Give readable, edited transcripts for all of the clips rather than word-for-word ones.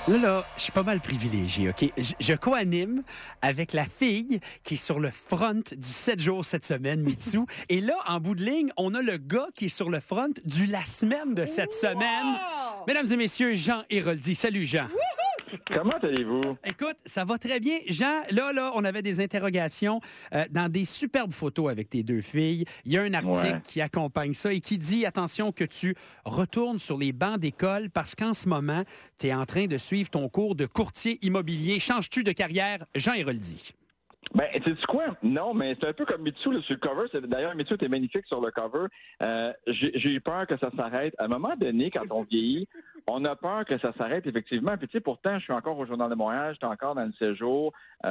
Là, je suis pas mal privilégié, OK? Je co-anime avec la fille qui est sur le front du 7 jours cette semaine, Mitsu. Et là, en bout de ligne, on a le gars qui est sur le front du la semaine de cette semaine. Mesdames et messieurs, Jean Héroldi. Salut, Jean. Comment allez-vous? Écoute, ça va très bien. Jean, là, on avait des interrogations dans des superbes photos avec tes deux filles. Il y a un article qui accompagne ça et qui dit, attention, que tu retournes sur les bancs d'école parce qu'en ce moment, tu es en train de suivre ton cours de courtier immobilier. Changes-tu de carrière? Jean Héroldi. Ben, tu sais quoi? Non, mais c'est un peu comme Mitsu là, sur le cover. D'ailleurs, Mitsu, t'es magnifique sur le cover. J'ai eu peur que ça s'arrête. À un moment donné, quand on vieillit, on a peur que ça s'arrête, effectivement. Puis, tu sais, pourtant, je suis encore au Journal de Montréal, je suis encore dans le séjour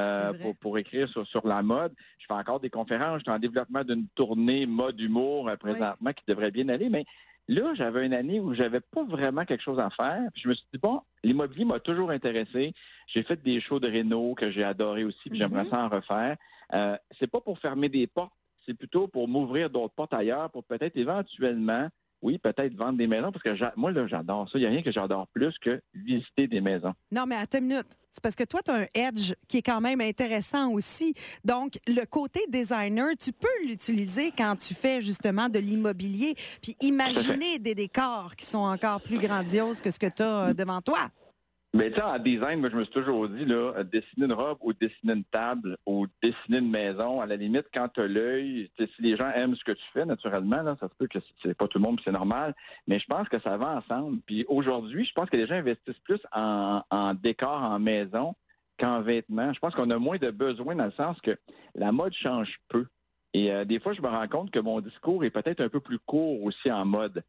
pour écrire sur la mode. Je fais encore des conférences, je suis en développement d'une tournée mode humour présentement qui devrait bien aller, mais là, j'avais une année où j'avais pas vraiment quelque chose à faire. Puis je me suis dit, bon, l'immobilier m'a toujours intéressé. J'ai fait des shows de réno que j'ai adoré aussi, puis j'aimerais ça en refaire. C'est pas pour fermer des portes, c'est plutôt pour m'ouvrir d'autres portes ailleurs, pour peut-être éventuellement, oui, peut-être vendre des maisons, parce que moi, là, j'adore ça. Il n'y a rien que j'adore plus que visiter des maisons. Non, mais attends une minute. C'est parce que toi, tu as un edge qui est quand même intéressant aussi. Donc, le côté designer, tu peux l'utiliser quand tu fais justement de l'immobilier, puis imaginer des décors qui sont encore plus grandioses que ce que tu as devant toi. Mais tu sais, en design, moi, je me suis toujours dit, là, dessiner une robe ou dessiner une table ou dessiner une maison, à la limite, quand tu as l'œil, si les gens aiment ce que tu fais, naturellement, là, ça se peut que c'est pas tout le monde, puis c'est normal, mais je pense que ça va ensemble. Puis aujourd'hui, je pense que les gens investissent plus en décor, en maison, qu'en vêtements. Je pense qu'on a moins de besoin dans le sens que la mode change peu. Et des fois, je me rends compte que mon discours est peut-être un peu plus court aussi en mode.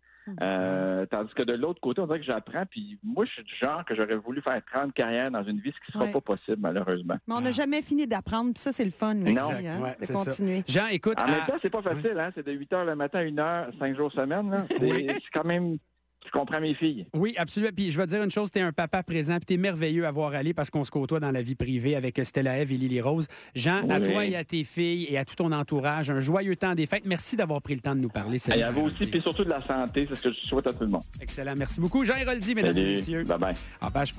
Tandis que de l'autre côté, on dirait que j'apprends, puis moi, je suis du genre que j'aurais voulu faire 30 carrières dans une vie, ce qui ne sera pas possible, malheureusement. Mais on n'a jamais fini d'apprendre, puis ça, c'est le fun aussi, de continuer. Ça. Jean, écoute... En même temps, c'est pas facile, hein? C'est de 8 heures le matin à 1 heure, 5 jours semaine, là. C'est quand même... Je comprends mes filles. Oui, absolument. Puis je vais te dire une chose, t'es un papa présent, puis t'es merveilleux à voir aller parce qu'on se côtoie dans la vie privée avec Stella Eve et Lily Rose. Jean, à toi et à tes filles et à tout ton entourage, un joyeux temps des fêtes. Merci d'avoir pris le temps de nous parler. Et à vous aussi, puis surtout de la santé, c'est ce que je souhaite à tout le monde. Excellent. Merci beaucoup. Jean Héroldi, mesdames et messieurs. Bye-bye.